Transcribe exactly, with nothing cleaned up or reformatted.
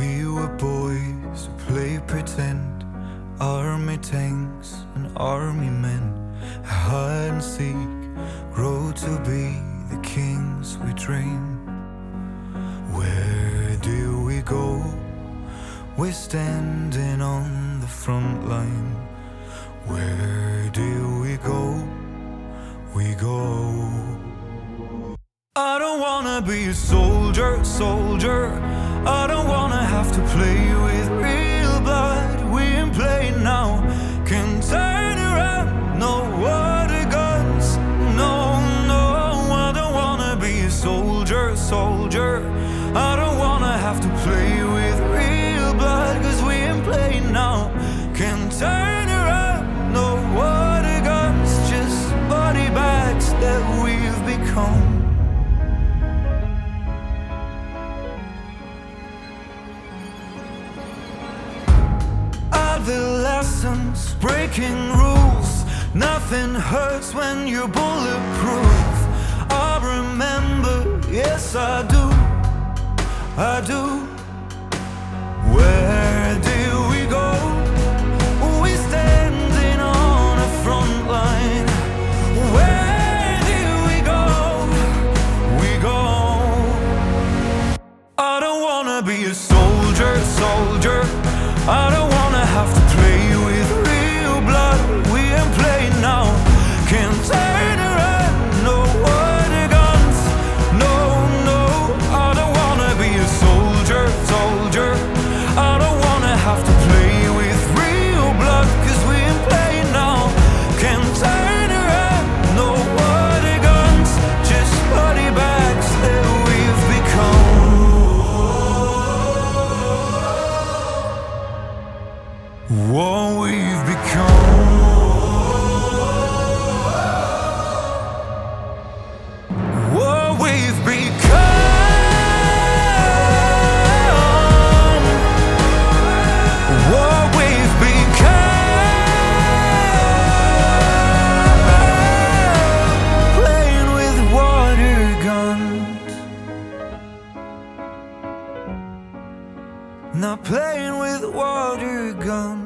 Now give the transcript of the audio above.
we were boys who played pretend, army tanks and army men, hide and seek, grow to be the kings we dream. Where do we go? We're standing on the front line. Where do we go? We go. I don't wanna be a soldier, soldier. I don't wanna have to play with real blood. We ain't playing now, can turn around, no water guns. No, no, I don't wanna be a soldier, soldier. I don't wanna have to play with real blood, cause we ain't playing now, can turn around, no water guns. Just body bags that we've become. Adolescents, breaking rules. Nothing hurts when you're bulletproof. I remember, yes I do, I do. Where do we go? We standing on a front line. Where do we go? We go. I don't wanna be a soldier, soldier. I don't wanna have to play with real blood. We ain't playing now, can't turn around, no water guns. No, no, I don't wanna be a soldier, soldier. I don't wanna have to play with real blood, cause we ain't playing now, can't turn around, no water guns. Just body bags that we've become. What we've become. What we've become. What we've become. Playing with water guns. Not playing with water guns.